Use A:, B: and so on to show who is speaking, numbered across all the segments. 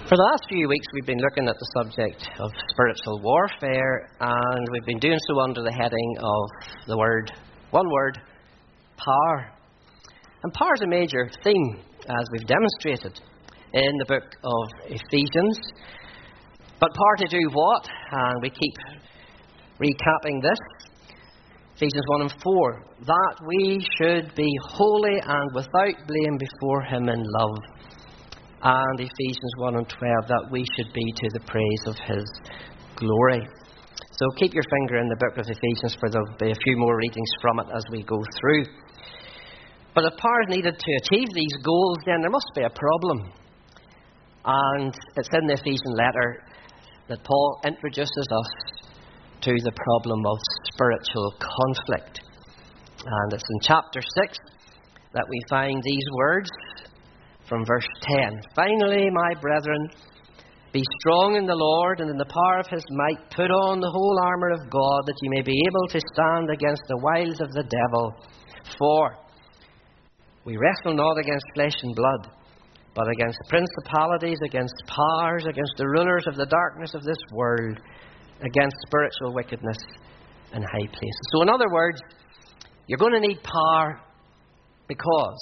A: For the last few weeks, we've been looking at the subject of spiritual warfare, and we've been doing so under the heading of one word, power. And power is a major theme, as we've demonstrated in the book of Ephesians. But power to do what? And we keep recapping this. Ephesians 1 and 4. That we should be holy and without blame before Him in love. And Ephesians 1 and 12, that we should be to the praise of His glory. So keep your finger in the book of Ephesians, for there will be a few more readings from it as we go through. But if power is needed to achieve these goals, then there must be a problem. And it's in the Ephesian letter that Paul introduces us to the problem of spiritual conflict. And it's in chapter 6 that we find these words from verse 10. Finally, my brethren, be strong in the Lord and in the power of His might. Put on the whole armour of God, that ye may be able to stand against the wiles of the devil. For we wrestle not against flesh and blood, but against principalities, against powers, against the rulers of the darkness of this world, against spiritual wickedness in high places. So in other words, you're going to need power because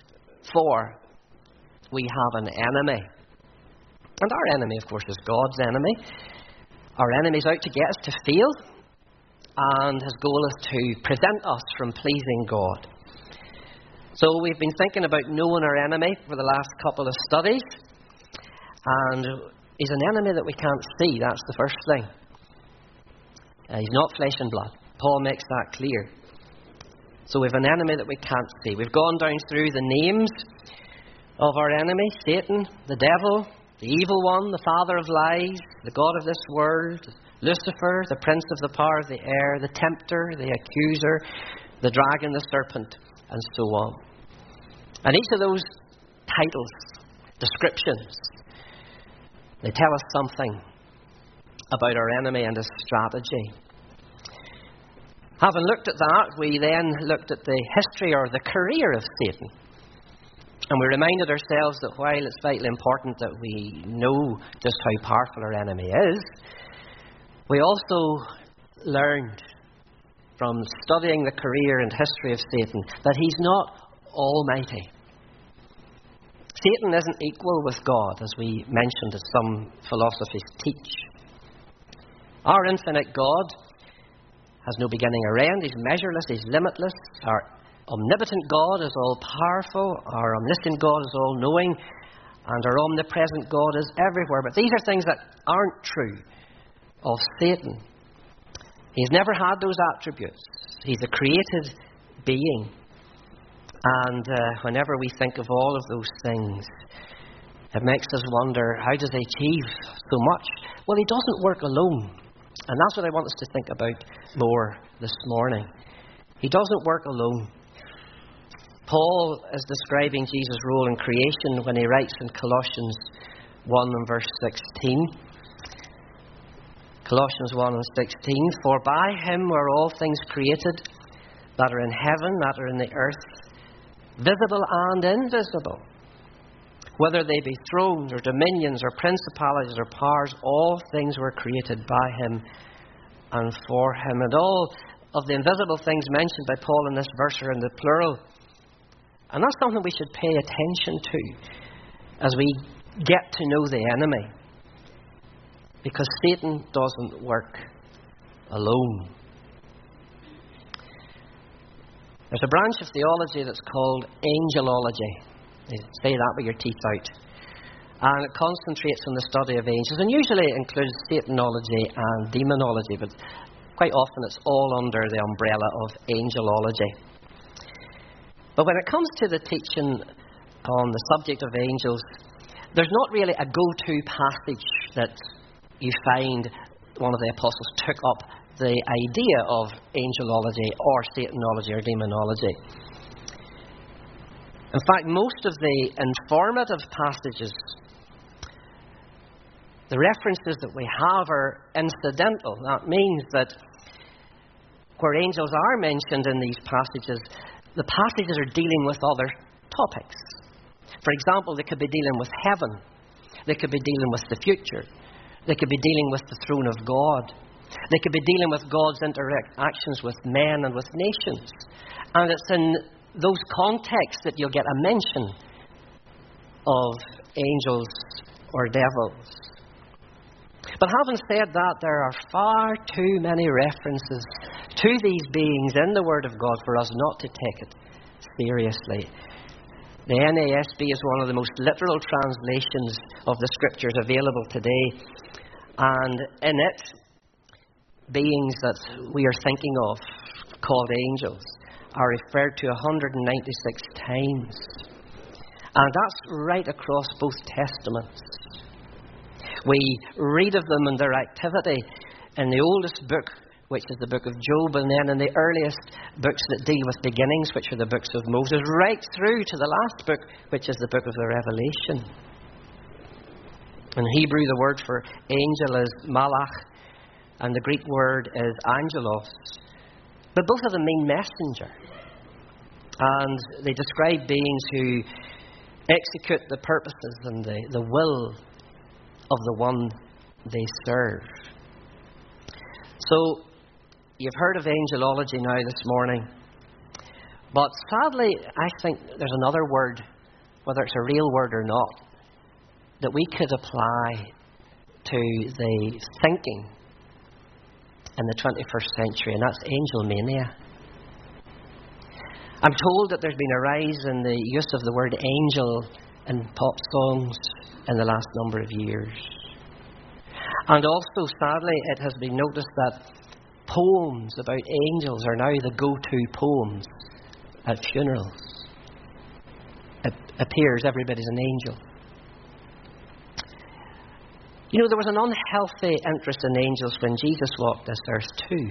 A: we have an enemy. And our enemy, of course, is God's enemy. Our enemy's out to get us to fail, and his goal is to prevent us from pleasing God. So we've been thinking about knowing our enemy for the last couple of studies. And he's an enemy that we can't see. That's the first thing. He's not flesh and blood. Paul makes that clear. So we have an enemy that we can't see. We've gone down through the names of our enemy: Satan, the devil, the evil one, the father of lies, the god of this world, Lucifer, the prince of the power of the air, the tempter, the accuser, the dragon, the serpent, and so on. And each of those titles, descriptions, they tell us something about our enemy and his strategy. Having looked at that, we then looked at the history or the career of Satan. And we reminded ourselves that while it's vitally important that we know just how powerful our enemy is, we also learned from studying the career and history of Satan that he's not almighty. Satan isn't equal with God, as we mentioned, as some philosophies teach. Our infinite God has no beginning or end. He's measureless, he's limitless. Our omnipotent God is all-powerful. Our omniscient God is all-knowing. And our omnipresent God is everywhere. But these are things that aren't true of Satan. He's never had those attributes. He's a created being. And whenever we think of all of those things, it makes us wonder, how does he achieve so much? Well, he doesn't work alone. And that's what I want us to think about more this morning. He doesn't work alone. Paul is describing Jesus' role in creation when he writes in Colossians 1 and verse 16. Colossians 1 and 16. For by him were all things created, that are in heaven, that are in the earth, visible and invisible. Whether they be thrones or dominions or principalities or powers, all things were created by him and for him. And all of the invisible things mentioned by Paul in this verse are in the plural. And that's something we should pay attention to as we get to know the enemy. Because Satan doesn't work alone. There's a branch of theology that's called angelology. You say that with your teeth out. And it concentrates on the study of angels. And usually it includes Satanology and demonology. But quite often it's all under the umbrella of angelology. But when it comes to the teaching on the subject of angels, there's not really a go-to passage that you find one of the apostles took up the idea of angelology or Satanology or demonology. In fact, most of the informative passages, the references that we have are incidental. That means that where angels are mentioned in these passages, the passages are dealing with other topics. For example, they could be dealing with heaven, They could be dealing with the future. They could be dealing with the throne of God. They could be dealing with God's interactions with men and with nations. And it's in those contexts that you'll get a mention of angels or devils. But having said that, there are far too many references to these beings in the Word of God for us not to take it seriously. The NASB is one of the most literal translations of the Scriptures available today. And in it, beings that we are thinking of, called angels, are referred to 196 times. And that's right across both Testaments. We read of them and their activity in the oldest book, which is the book of Job, and then in the earliest books that deal with beginnings, which are the books of Moses, right through to the last book, which is the book of the Revelation. In Hebrew, the word for angel is malach, and the Greek word is angelos. But both of them mean messenger. And they describe beings who execute the purposes and the will of the one they serve. So, you've heard of angelology now this morning. But sadly, I think there's another word, whether it's a real word or not, that we could apply to the thinking in the 21st century, and that's angel mania. I'm told that there's been a rise in the use of the word angel in pop songs in the last number of years. And also, sadly, it has been noticed that poems about angels are now the go-to poems at funerals. It appears everybody's an angel. You know, there was an unhealthy interest in angels when Jesus walked this earth too.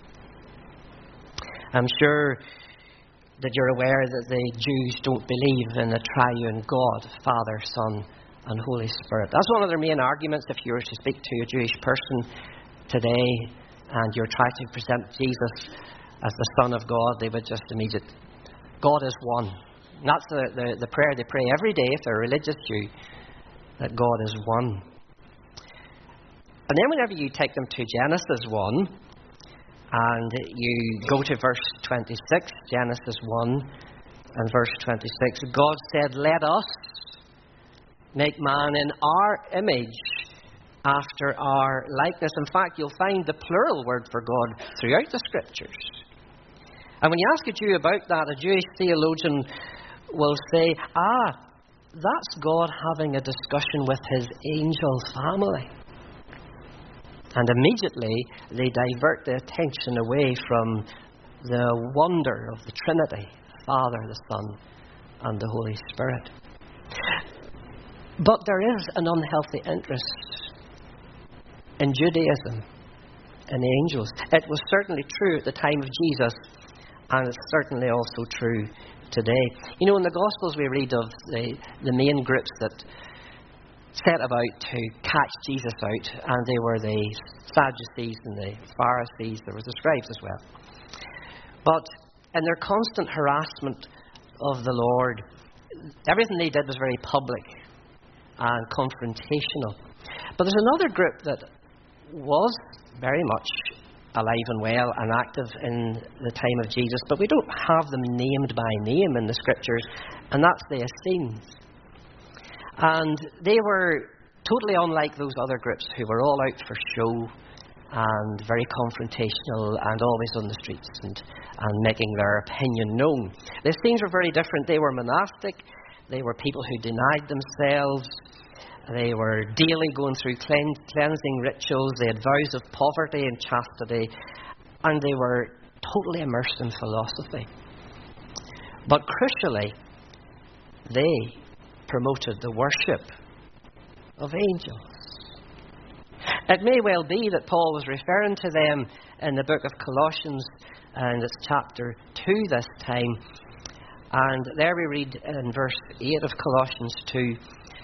A: I'm sure that you're aware that the Jews don't believe in the triune God, Father, Son, and Holy Spirit. That's one of their main arguments. If you were to speak to a Jewish person today and you're trying to present Jesus as the Son of God, they would just immediately, God is one. And that's the prayer they pray every day if they're a religious Jew, that God is one. And then whenever you take them to Genesis 1, and you go to verse 26, Genesis 1 and verse 26, God said, "Let us make man in our image, after our likeness." In fact, you'll find the plural word for God throughout the Scriptures. And when you ask a Jew about that, a Jewish theologian will say, that's God having a discussion with his angel family. And immediately they divert the attention away from the wonder of the Trinity, Father, the Son, and the Holy Spirit. But there is an unhealthy interest in Judaism, in angels. It was certainly true at the time of Jesus, and it's certainly also true today. You know, in the Gospels we read of the main groups that set about to catch Jesus out, and they were the Sadducees and the Pharisees. There were the scribes as well. But in their constant harassment of the Lord, everything they did was very public and confrontational. But there's another group that was very much alive and well and active in the time of Jesus, but we don't have them named by name in the Scriptures, and that's the Essenes. And they were totally unlike those other groups who were all out for show and very confrontational and always on the streets and making their opinion known. The Essenes were very different. They were monastic. They were people who denied themselves. They were daily going through cleansing rituals. They had vows of poverty and chastity. And they were totally immersed in philosophy. But crucially, they promoted the worship of angels. It may well be that Paul was referring to them in the book of Colossians, and it's chapter 2 this time. And there we read in verse 8 of Colossians 2,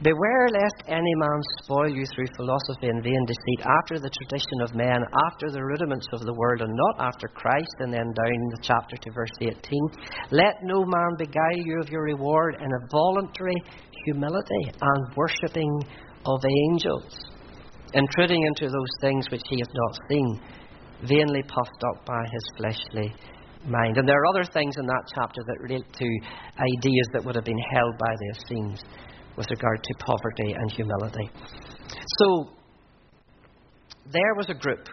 A: Beware lest any man spoil you through philosophy and vain deceit, after the tradition of men, after the rudiments of the world, and not after Christ. And then down the chapter to verse 18. Let no man beguile you of your reward in a voluntary humility and worshipping of angels, intruding into those things which he hath not seen, vainly puffed up by his fleshly mind. And there are other things in that chapter that relate to ideas that would have been held by the Essenes with regard to poverty and humility. So, there was a group.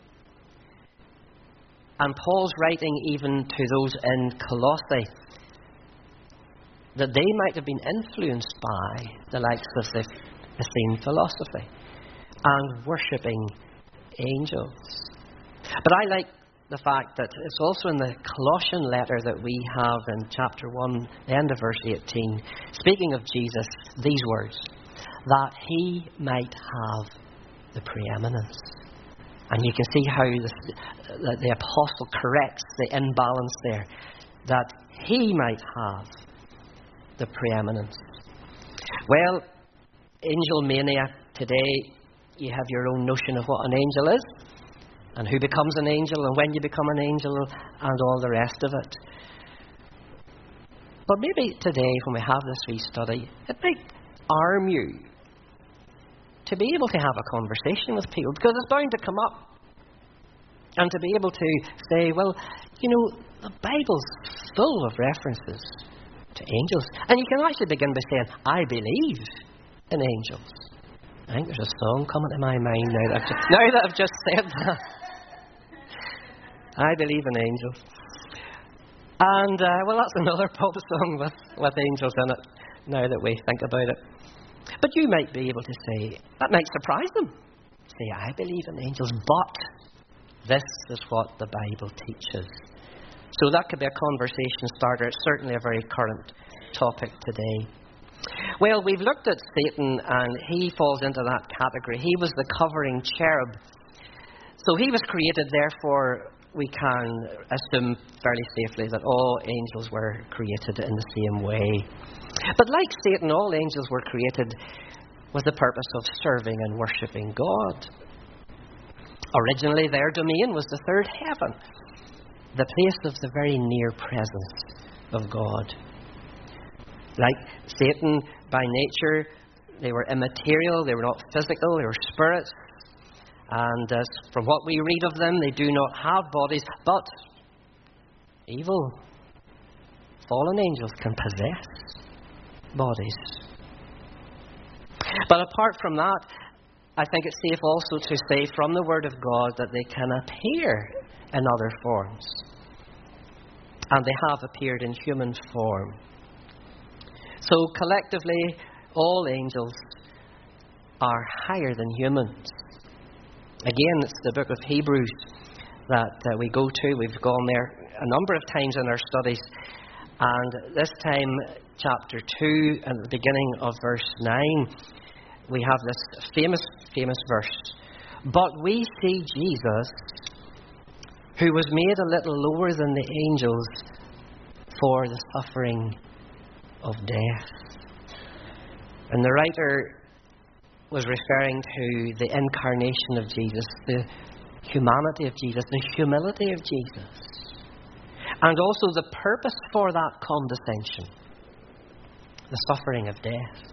A: And Paul's writing even to those in Colossae that they might have been influenced by the likes of the Essene philosophy and worshipping angels. But I like the fact that it's also in the Colossian letter that we have in chapter 1, the end of verse 18, speaking of Jesus, these words, that he might have the preeminence. And you can see how the apostle corrects the imbalance there, that he might have the preeminence. Well, angel mania today, you have your own notion of what an angel is, and who becomes an angel, and when you become an angel, and all the rest of it. But maybe today, when we have this wee study, it might arm you to be able to have a conversation with people, because it's bound to come up. And to be able to say, well, you know, the Bible's full of references to angels. And you can actually begin by saying, I believe in angels. I think there's a song coming to my mind now that I've just said that. I believe in angels. And, well, that's another pop song with angels in it, now that we think about it. But you might be able to say, that might surprise them. Say, I believe in angels, but this is what the Bible teaches. So that could be a conversation starter. It's certainly a very current topic today. Well, we've looked at Satan, and he falls into that category. He was the covering cherub. So he was created, therefore we can assume fairly safely that all angels were created in the same way. But like Satan, all angels were created with the purpose of serving and worshipping God. Originally, their domain was the third heaven, the place of the very near presence of God. Like Satan, by nature, they were immaterial, they were not physical, they were spirits. And from what we read of them, they do not have bodies, but evil, fallen angels can possess bodies. But apart from that, I think it's safe also to say from the Word of God that they can appear in other forms. And they have appeared in human form. So collectively, all angels are higher than humans. Again, it's the book of Hebrews that we go to. We've gone there a number of times in our studies. And this time, chapter 2, at the beginning of verse 9, we have this famous verse. But we see Jesus, who was made a little lower than the angels for the suffering of death. And the writer was referring to the incarnation of Jesus, the humanity of Jesus, the humility of Jesus, and also the purpose for that condescension, the suffering of death.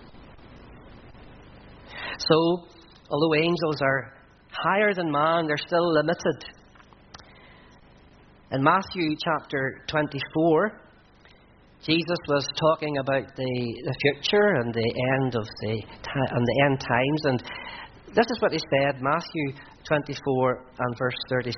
A: So, although angels are higher than man, they're still limited. In Matthew chapter 24, Jesus was talking about the future and the end of the end times, and this is what he said, Matthew 24 and verse 36.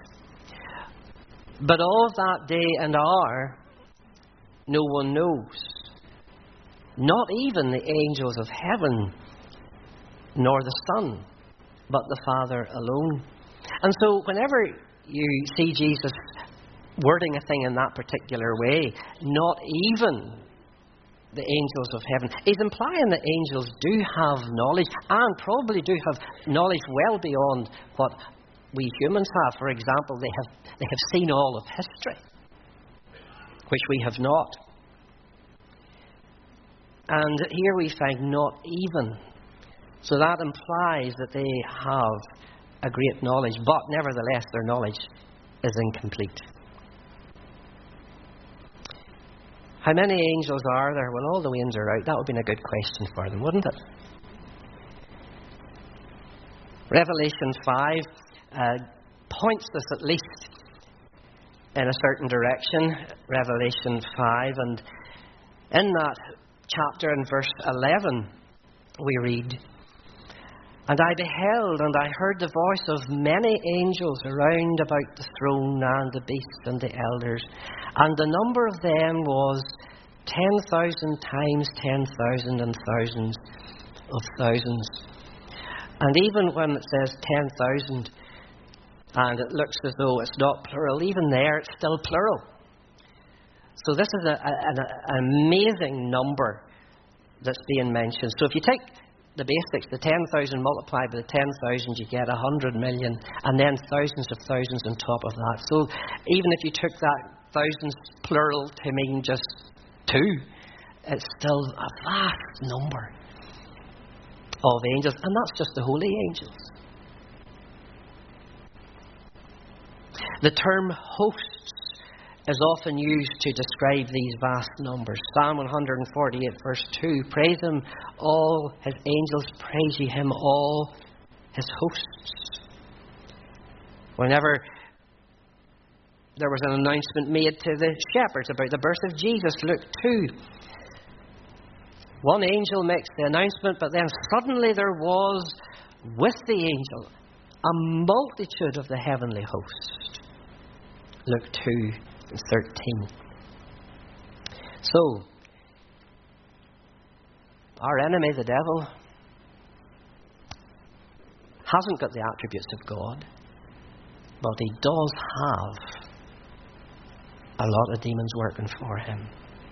A: But of that day and hour no one knows, not even the angels of heaven, nor the Son, but the Father alone. And so whenever you see Jesus wording a thing in that particular way, not even the angels of heaven, he's implying that angels do have knowledge, and probably do have knowledge well beyond what we humans have. For example, they have seen all of history, which we have not. And here we find not even. So that implies that they have a great knowledge, but nevertheless their knowledge is incomplete. How many angels are there? Well, all the winds are out. That would have been a good question for them, wouldn't it? Revelation 5 points us at least in a certain direction. Revelation 5, and in that chapter, in verse 11, we read, "And I beheld, and I heard the voice of many angels around about the throne and the beast and the elders. And the number of them was 10,000 times 10,000 and thousands of thousands." And even when it says 10,000, and it looks as though it's not plural, even there it's still plural. So this is an amazing number that's being mentioned. So if you take the basics, the 10,000 multiplied by the 10,000, you get 100 million, and then thousands of thousands on top of that. So even if you took that thousands plural to mean just two, it's still a vast number of angels, and that's just the holy angels. The term hosts is often used to describe these vast numbers. Psalm 148 verse 2, "Praise him, all his angels, praise ye him, all his hosts." Whenever there was an announcement made to the shepherds about the birth of Jesus, Luke 2, one angel makes the announcement, but then suddenly there was with the angel a multitude of the heavenly host. Luke 2:13. So, our enemy, the devil, hasn't got the attributes of God, but he does have a lot of demons working for him.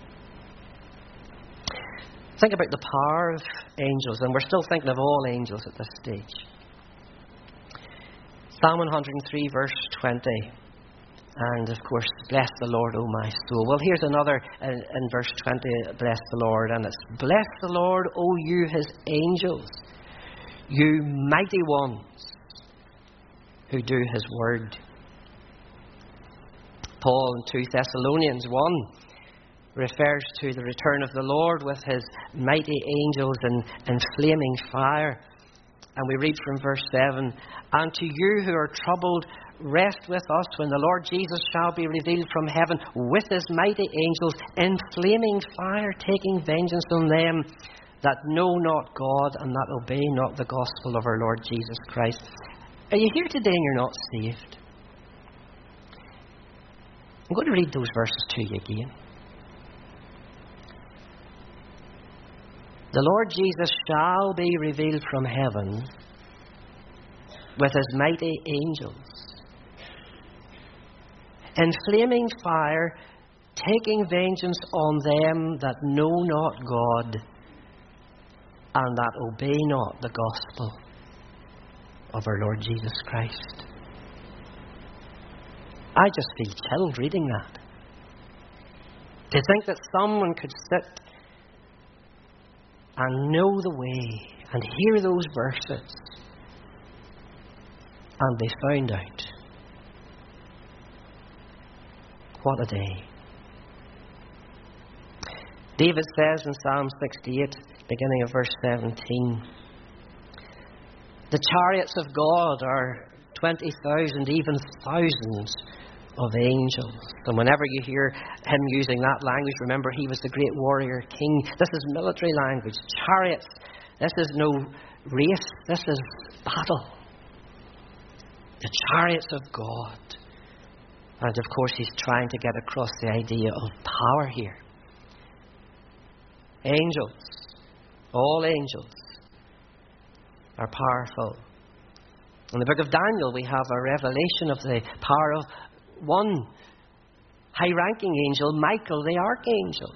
A: Think about the power of angels, and we're still thinking of all angels at this stage. Psalm 103 verse 20. And of course, "Bless the Lord, O my soul." Well, here's another in verse 20, "Bless the Lord." And it's, "Bless the Lord, O you his angels, you mighty ones who do his word." Paul in 2 Thessalonians 1 refers to the return of the Lord with his mighty angels in flaming fire. And we read from verse 7, "And to you who are troubled, rest with us when the Lord Jesus shall be revealed from heaven with his mighty angels in flaming fire, taking vengeance on them that know not God and that obey not the gospel of our Lord Jesus Christ." Are you here today and you're not saved? I'm going to read those verses to you again. "The Lord Jesus shall be revealed from heaven with his mighty angels in flaming fire, taking vengeance on them that know not God and that obey not the gospel of our Lord Jesus Christ." I just feel chilled reading that. To think that someone could sit and know the way and hear those verses and be found out. What a day. David says in Psalm 68, beginning of verse 17, "The chariots of God are 20,000, even thousands of angels." And whenever you hear him using that language, remember he was the great warrior king. This is military language. Chariots. This is no race. This is battle. The chariots of God. And of course he's trying to get across the idea of power here. Angels, all angels, are powerful. In the book of Daniel we have a revelation of the power of one high-ranking angel, Michael the archangel.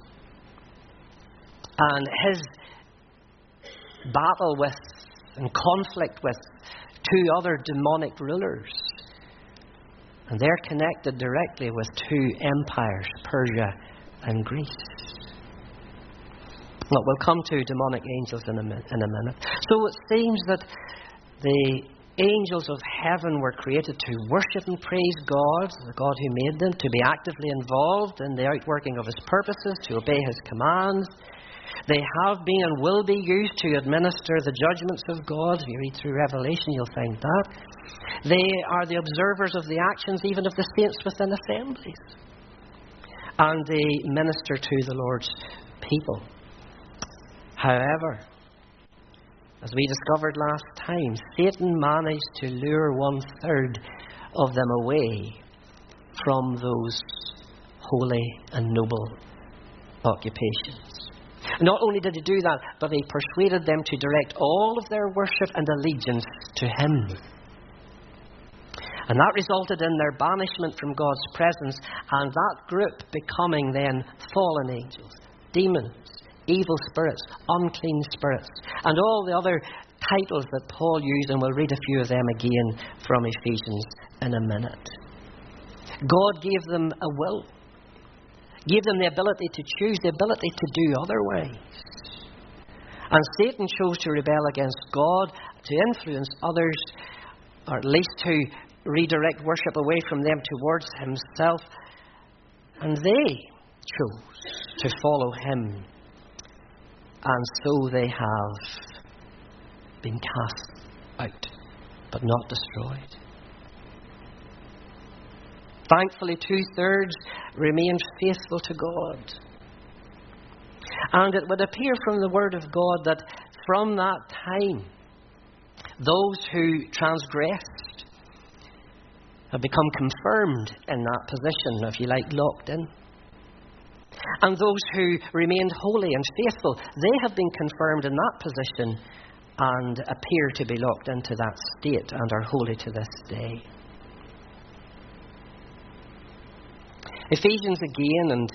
A: And his battle with and conflict with two other demonic rulers. And they're connected directly with two empires, Persia and Greece. Well, we'll come to demonic angels in a minute. So it seems that the angels of heaven were created to worship and praise God, the God who made them, to be actively involved in the outworking of His purposes, to obey His commands. They have been and will be used to administer the judgments of God. If you read through Revelation, you'll find that. They are the observers of the actions even of the saints within assemblies. And they minister to the Lord's people. However, as we discovered last time, Satan managed to lure 1/3 of them away from those holy and noble occupations. Not only did he do that, but he persuaded them to direct all of their worship and allegiance to him. And that resulted in their banishment from God's presence, and that group becoming then fallen angels, demons, evil spirits, unclean spirits, and all the other titles that Paul used, and we'll read a few of them again from Ephesians in a minute. God gave them a will, gave them the ability to choose, the ability to do otherwise. And Satan chose to rebel against God, to influence others, or at least to redirect worship away from them towards himself. And they chose to follow him. And so they have been cast out, but not destroyed. Thankfully, 2/3 remained faithful to God. And it would appear from the Word of God that from that time, those who transgressed have become confirmed in that position, if you like, locked in. And those who remained holy and faithful, they have been confirmed in that position and appear to be locked into that state and are holy to this day. Ephesians again, and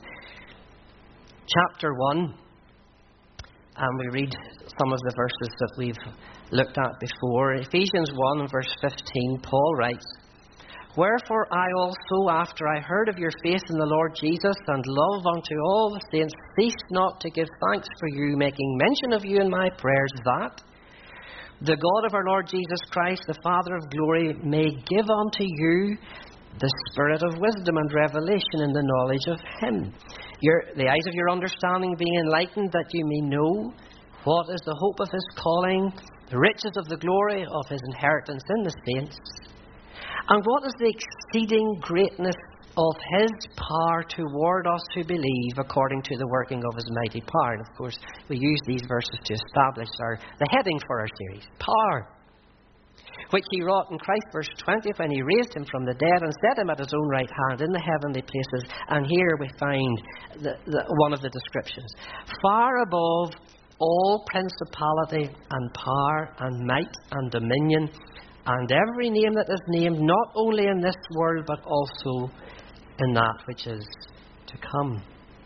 A: chapter 1, and we read some of the verses that we've looked at before. Ephesians 1 and verse 15, Paul writes, "Wherefore I also, after I heard of your faith in the Lord Jesus and love unto all the saints, cease not to give thanks for you, making mention of you in my prayers, that the God of our Lord Jesus Christ, the Father of glory, may give unto you the spirit of wisdom and revelation in the knowledge of him. The eyes of your understanding being enlightened, that you may know what is the hope of his calling, the riches of the glory of his inheritance in the saints, and what is the exceeding greatness of his power toward us who believe, according to the working of his mighty power." And of course, we use these verses to establish the heading for our series, power, which he wrought in Christ, verse 20, when he raised him from the dead and set him at his own right hand in the heavenly places. And here we find one of the descriptions. "Far above all principality and power and might and dominion, and every name that is named, not only in this world, but also in that which is to come."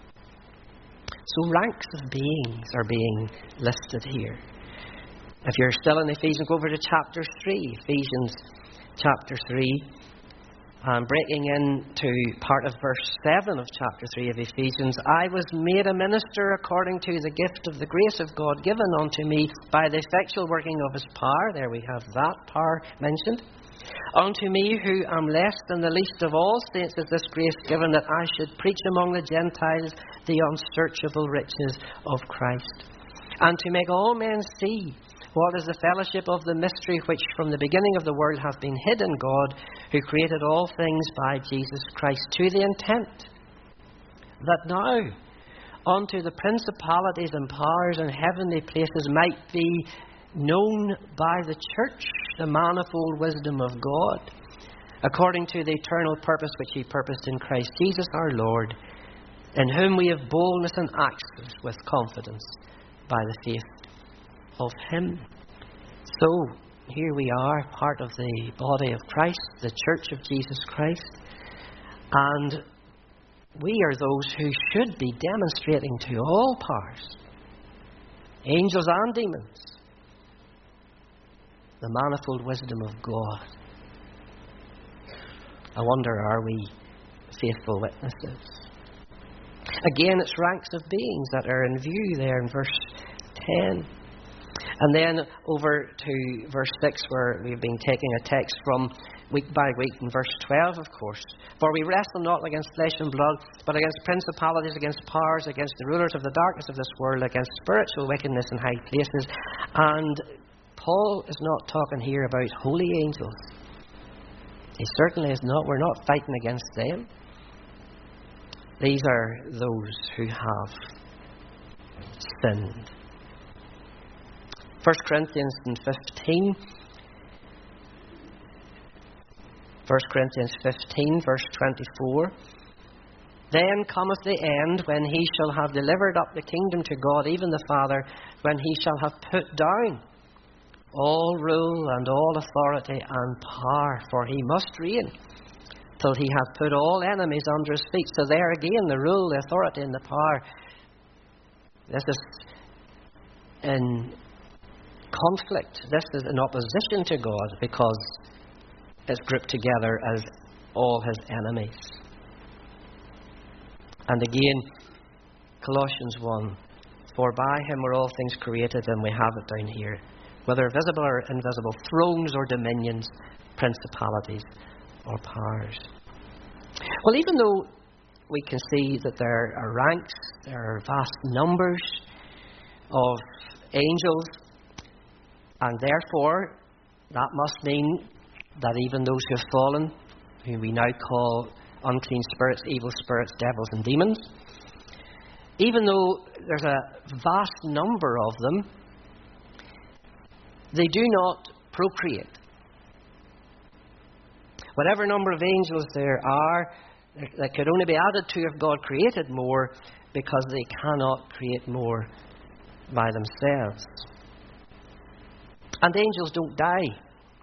A: So ranks of beings are being listed here. If you're still in Ephesians, go over to chapter 3. Ephesians chapter 3. And breaking into part of verse 7 of chapter 3 of Ephesians. "I was made a minister according to the gift of the grace of God given unto me by the effectual working of his power." There we have that power mentioned. "Unto me who am less than the least of all saints is this grace given, that I should preach among the Gentiles the unsearchable riches of Christ, and to make all men see what is the fellowship of the mystery which from the beginning of the world hath been hid in God, who created all things by Jesus Christ, to the intent that now unto the principalities and powers in heavenly places might be known by the church the manifold wisdom of God, according to the eternal purpose which he purposed in Christ Jesus our Lord, in whom we have boldness and access with confidence by the faith of him." So here we are, part of the body of Christ, the church of Jesus Christ, and we are those who should be demonstrating to all powers, angels and demons, the manifold wisdom of God. I wonder, are we faithful witnesses? Again, it's ranks of beings that are in view there in verse 10. And then over to verse 6, where we've been taking a text from week by week in verse 12, of course. For we wrestle not against flesh and blood, but against principalities, against powers, against the rulers of the darkness of this world, against spiritual wickedness in high places. And Paul is not talking here about holy angels. He certainly is not. We're not fighting against them. These are those who have sinned. 1 Corinthians 15. 1 Corinthians 15, verse 24. Then cometh the end, when he shall have delivered up the kingdom to God, even the Father, when he shall have put down all rule and all authority and power, for he must reign till he hath put all enemies under his feet. So there again, the rule, the authority, and the power. This is in conflict. This is in opposition to God, because it's grouped together as all his enemies. And again, Colossians 1, for by him were all things created, and we have it down here, whether visible or invisible, thrones or dominions, principalities or powers. Well, even though we can see that there are ranks, there are vast numbers of angels, and therefore that must mean that even those who have fallen, whom we now call unclean spirits, evil spirits, devils and demons, even though there's a vast number of them, they do not procreate. Whatever number of angels there are, that could only be added to if God created more, because they cannot create more by themselves. And angels don't die.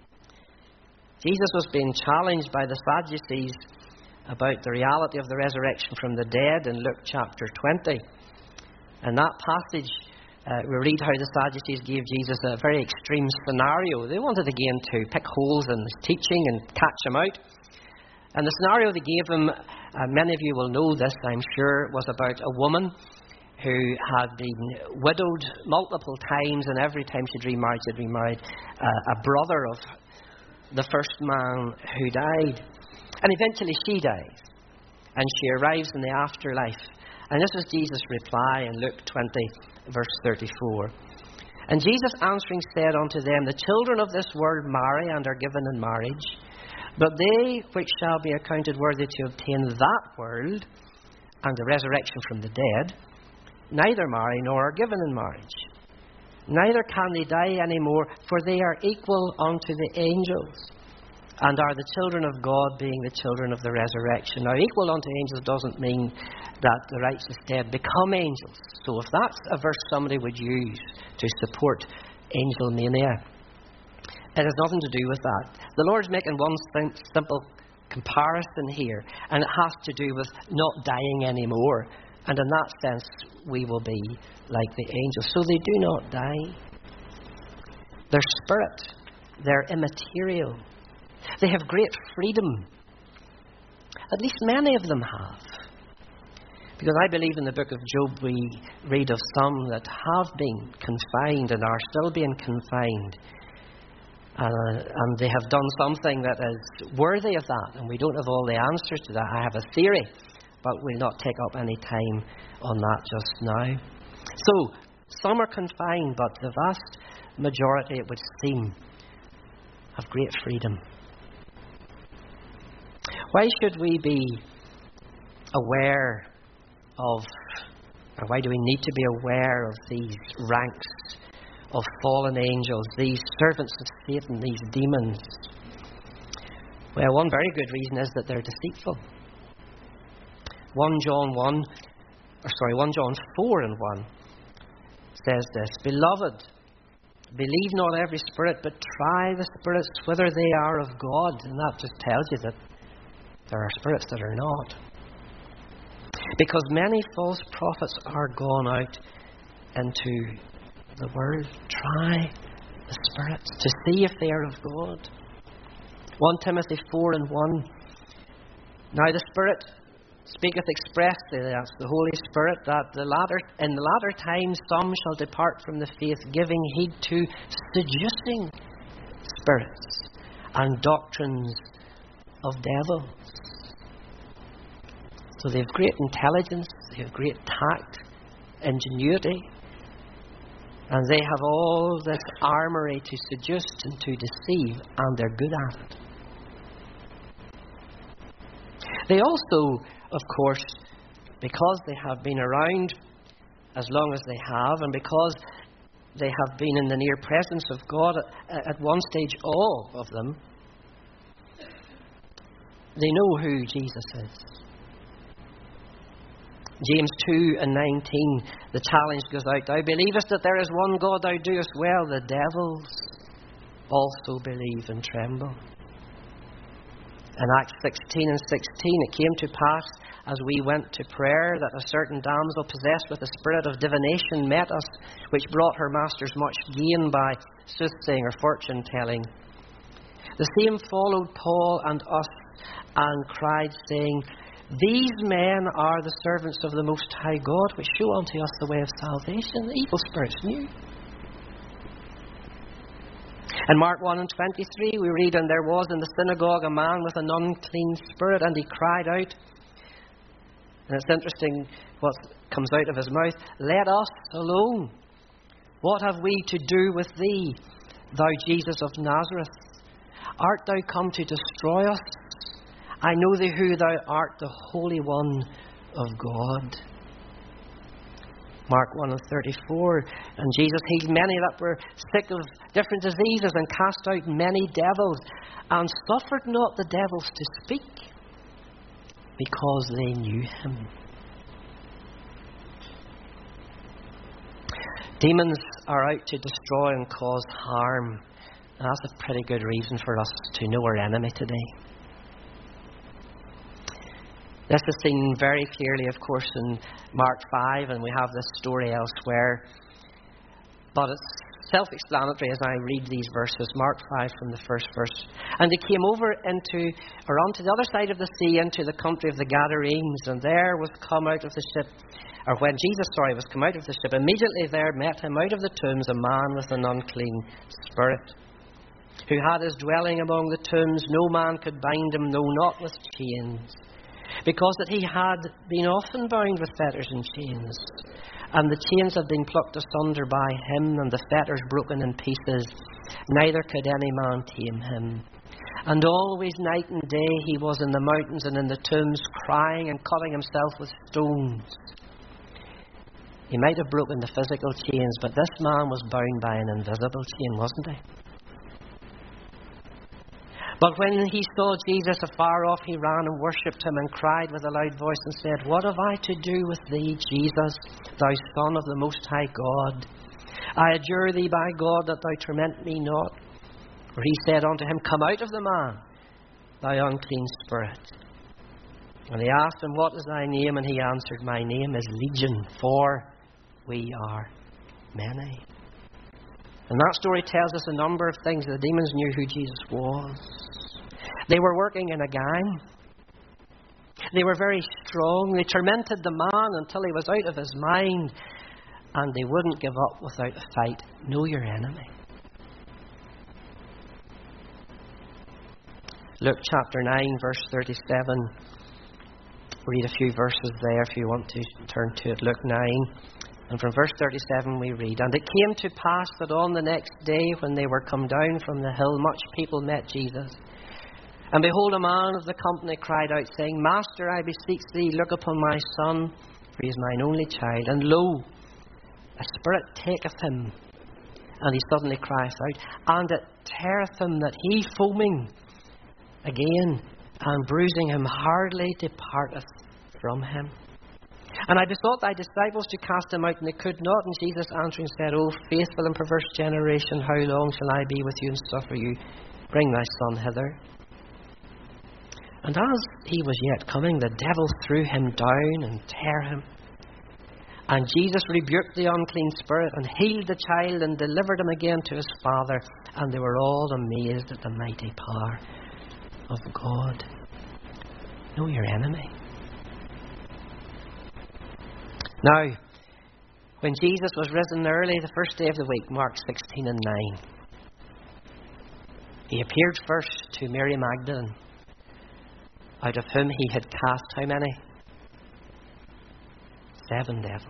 A: Jesus was being challenged by the Sadducees about the reality of the resurrection from the dead in Luke chapter 20. In that passage, we read how the Sadducees gave Jesus a very extreme scenario. They wanted again to pick holes in his teaching and catch him out. And the scenario they gave him, many of you will know this, I'm sure, was about a woman who had been widowed multiple times, and every time she'd remarried a brother of the first man who died. And eventually she dies, and she arrives in the afterlife. And this is Jesus' reply in Luke 20, verse 34. And Jesus answering said unto them, the children of this world marry and are given in marriage, but they which shall be accounted worthy to obtain that world and the resurrection from the dead, neither marry nor are given in marriage. Neither can they die any more, for they are equal unto the angels, and are the children of God, being the children of the resurrection. Now, equal unto angels doesn't mean that the righteous dead become angels. So if that's a verse somebody would use to support angel mania, it has nothing to do with that. The Lord's making one simple comparison here, and it has to do with not dying anymore. And in that sense, we will be like the angels. So they do not die. They're spirit. They're immaterial. They have great freedom. At least many of them have. Because I believe in the book of Job we read of some that have been confined and are still being confined. And they have done something that is worthy of that. And we don't have all the answers to that. I have a theory, but we'll not take up any time on that just now. So, some are confined, but the vast majority, it would seem, have great freedom. Why should we be aware of, or why do we need to be aware of these ranks of fallen angels, these servants of Satan, these demons? Well, one very good reason is that they're deceitful. 1 John 4 and 1 says this, Beloved, believe not every spirit, but try the spirits whether they are of God. And that just tells you that there are spirits that are not. Because many false prophets are gone out into the world. Try the spirits to see if they are of God. 1 Timothy 4 and 1. Now the Spirit speaketh expressly, that's the Holy Spirit, that in the latter times some shall depart from the faith, giving heed to seducing spirits and doctrines of devils. So they have great intelligence, they have great tact, ingenuity, and they have all this armoury to seduce and to deceive, and they're good at it. They also, of course, because they have been around as long as they have, and because they have been in the near presence of God at one stage, all of them, they know who Jesus is. James 2 and 19, the challenge goes out. Thou believest that there is one God, thou doest well. The devils also believe and tremble. In Acts 16 and 16, it came to pass as we went to prayer that a certain damsel possessed with a spirit of divination met us, which brought her masters much gain by soothsaying or fortune telling. The same followed Paul and us and cried, saying, These men are the servants of the Most High God, which show unto us the way of salvation. The evil spirits knew. In Mark 1 and 23 we read, And there was in the synagogue a man with an unclean spirit, and he cried out. And it's interesting what comes out of his mouth. Let us alone. What have we to do with thee, thou Jesus of Nazareth? Art thou come to destroy us? I know thee who thou art, the Holy One of God. Mark 1 and 34. And Jesus healed many that were sick of different diseases, and cast out many devils, and suffered not the devils to speak, because they knew him. Demons are out to destroy and cause harm. And that's a pretty good reason for us to know our enemy today. This is seen very clearly, of course, in Mark 5, and we have this story elsewhere. But it's self-explanatory as I read these verses. Mark 5 from the first verse. And they came over onto the other side of the sea, into the country of the Gadarenes, and there was come out of the ship, or when Jesus, was come out of the ship, immediately there met him out of the tombs a man with an unclean spirit, who had his dwelling among the tombs. No man could bind him, no, not with chains, because that he had been often bound with fetters and chains, and the chains had been plucked asunder by him, and the fetters broken in pieces. Neither could any man tame him. And always night and day he was in the mountains and in the tombs, crying and cutting himself with stones. He might have broken the physical chains, but this man was bound by an invisible chain, wasn't he? But when he saw Jesus afar off, he ran and worshipped him, and cried with a loud voice and said, What have I to do with thee, Jesus, thou Son of the Most High God? I adjure thee by God that thou torment me not. For he said unto him, Come out of the man, thou unclean spirit. And he asked him, What is thy name? And he answered, My name is Legion, for we are many. And that story tells us a number of things. The demons knew who Jesus was. They were working in a gang. They were very strong. They tormented the man until he was out of his mind. And they wouldn't give up without a fight. Know your enemy. Luke chapter 9, verse 37. Read a few verses there if you want to turn to it. Luke 9. And from verse 37 we read, And it came to pass that on the next day, when they were come down from the hill, much people met Jesus. And behold, a man of the company cried out, saying, Master, I beseech thee, look upon my son, for he is mine only child. And lo, a spirit taketh him, and he suddenly crieth out, and it teareth him that he, foaming again, and bruising him, hardly departeth from him. And I besought thy disciples to cast him out, and they could not. And Jesus answering said, O faithful and perverse generation, how long shall I be with you and suffer you? Bring thy son hither. And as he was yet coming, the devil threw him down and tare him. And Jesus rebuked the unclean spirit, and healed the child, and delivered him again to his father. And they were all amazed at the mighty power of God. Know your enemy. Now, when Jesus was risen early, the first day of the week, Mark 16 and 9, he appeared first to Mary Magdalene, out of whom he had cast how many? 7 devils.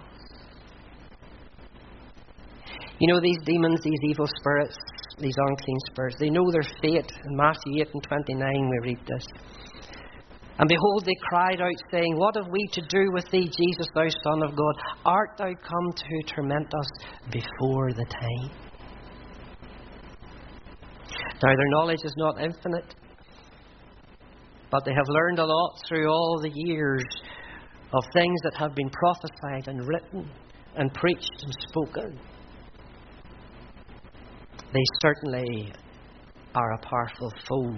A: You know, these demons, these evil spirits, these unclean spirits, they know their fate. In Matthew 8 and 29 we read this. And behold, they cried out, saying, What have we to do with thee, Jesus, thou Son of God? Art thou come to torment us before the time? Now, their knowledge is not infinite, but they have learned a lot through all the years of things that have been prophesied and written and preached and spoken. They certainly are a powerful foe.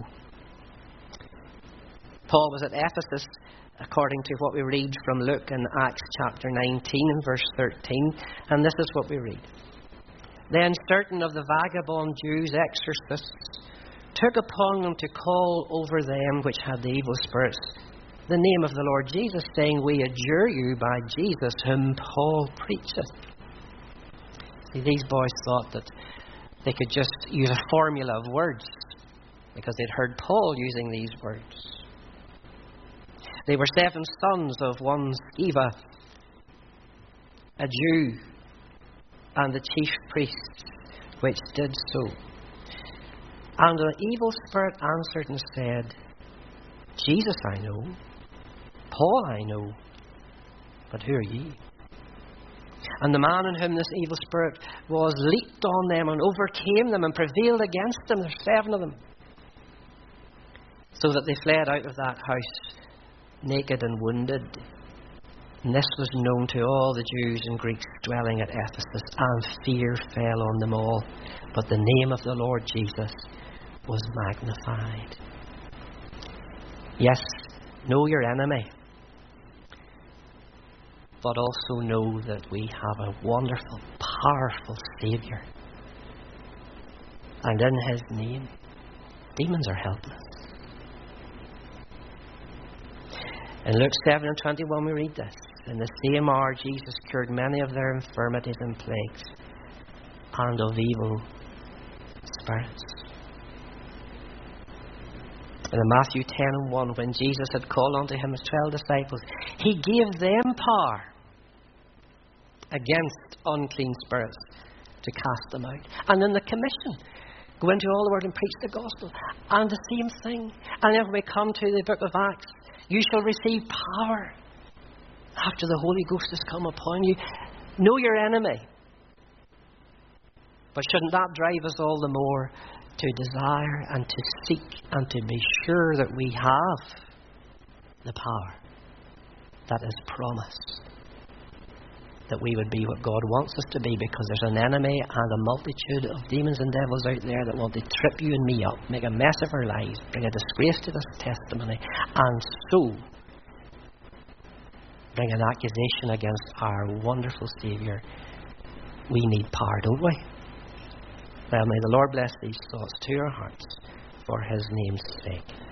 A: Paul was at Ephesus, according to what we read from Luke in Acts chapter 19 and verse 13, and this is what we read. Then certain of the vagabond Jews, exorcists, took upon them to call over them which had the evil spirits the name of the Lord Jesus, saying, We adjure you by Jesus whom Paul preacheth. See, these boys thought that they could just use a formula of words because they'd heard Paul using these words. They were 7 sons of one Sceva, a Jew, and the chief priest, which did so. And the evil spirit answered and said, Jesus I know, Paul I know, but who are ye? And the man in whom this evil spirit was leaped on them and overcame them and prevailed against them. There's 7 of them. So that they fled out of that house naked and wounded. And this was known to all the Jews and Greeks dwelling at Ephesus, and fear fell on them all. But the name of the Lord Jesus was magnified. Yes, know your enemy, but also know that we have a wonderful, powerful Saviour. And in His name, demons are helpless. In Luke 7 and 21 we read this. In the same hour Jesus cured many of their infirmities and plagues, and of evil spirits. And in Matthew 10 and 1, when Jesus had called unto him his 12 disciples, he gave them power against unclean spirits to cast them out. And in the commission, go into all the world and preach the gospel. And the same thing. And then when we come to the book of Acts, you shall receive power after the Holy Ghost has come upon you. Know your enemy. But shouldn't that drive us all the more to desire and to seek and to be sure that we have the power that is promised? That we would be what God wants us to be, because there's an enemy and a multitude of demons and devils out there that want to trip you and me up, make a mess of our lives, bring a disgrace to this testimony, and so bring an accusation against our wonderful Saviour. We need power, don't we? Well, may the Lord bless these thoughts to your hearts for His name's sake.